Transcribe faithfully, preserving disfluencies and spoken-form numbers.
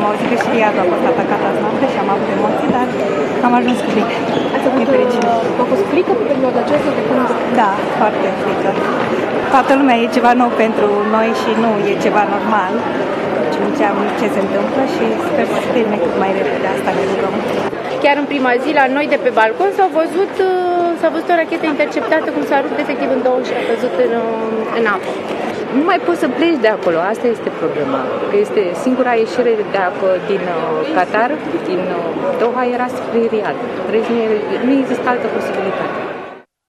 Am auzit că și Riyadul a fost atacat azi noapte și am avut emoții, dar am ajuns cu frică. Ați avut, v-a fost frică pe perioada aceasta de când? Da, foarte frică. Toată lumea e ceva nou pentru noi și nu e ceva normal. Deci nu știam ce se întâmplă și sper să se termine cât mai repede, asta ne rugăm. Chiar în prima zi, la noi de pe balcon, s-au văzut, s-a văzut o rachetă interceptată, cum s-a rupt efectiv în două și a căzut în, în apă. Nu mai poți să pleci de acolo, asta este problema. Că este singura ieșire de apă din uh, Qatar, din uh, Doha, era spre Riyadh. Nu exista altă posibilitate.